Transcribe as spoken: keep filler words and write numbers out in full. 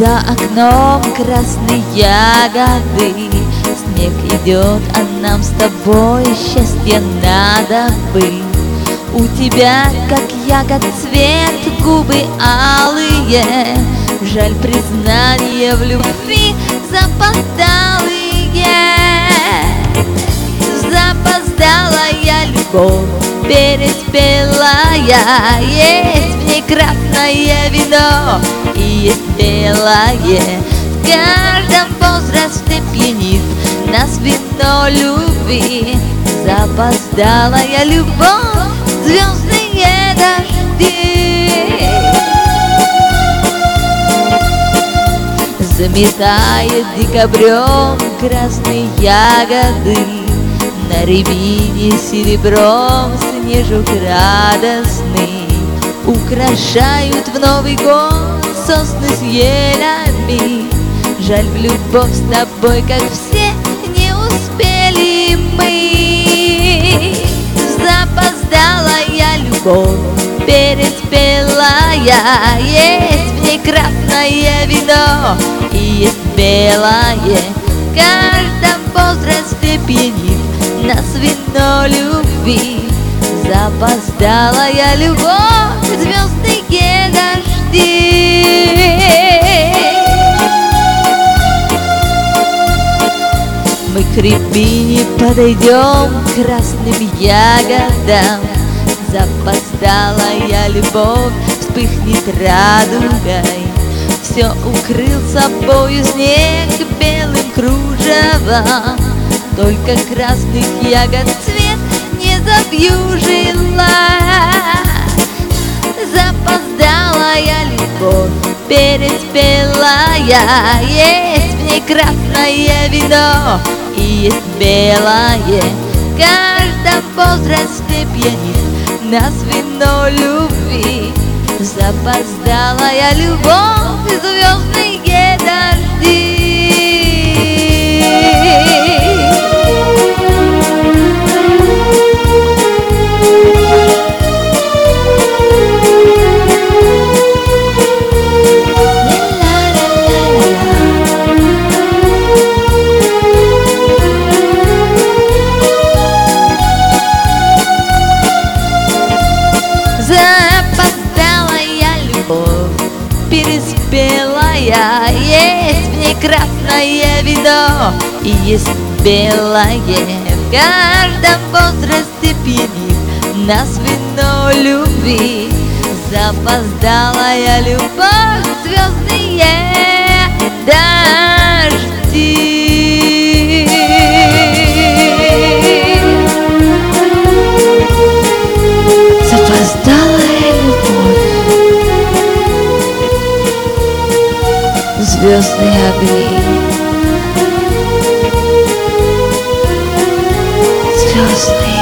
За окном красные ягоды, снег идет, а нам с тобой счастье надо бы. У тебя, как ягод цвет, губы алые, жаль, признание в любви запоздалые. Запоздалая любовь, переспелая, есть в ней красное вино и есть белое. В каждом возрасте пьянит нас вино любви. Запоздалая любовь, звездные дожди. Заметает декабрем красные ягоды, на рябине серебром снежок радостный. Украшают в Новый год сосны с елями. Жаль, в любовь с тобой, как все, не успели мы. Запоздалая любовь, переспелая, есть в ней красное вино и есть белое. В каждом возрасте пьянит нас вино любви. Запоздалая любовь, звездные дожди. Мы к рябине подойдем, красным ягодам. Запоздалая любовь вспыхнет радугой. Все укрыл собою снег белым кружевом, только красных ягод цвет не завьюжила. Запоздалая любовь, переспелая, есть в ней красное вино и есть белое. В каждом возрасте пьянит нас вино любви. Запоздалая любовь, звездные дожди. Запоздалая любовь, переспелая, есть в ней красное вино и есть белое. В каждом возрасте пьянит нас вино любви. Запоздалая любовь, звездные дожди. Запоздалая любовь, звездные огни, звездные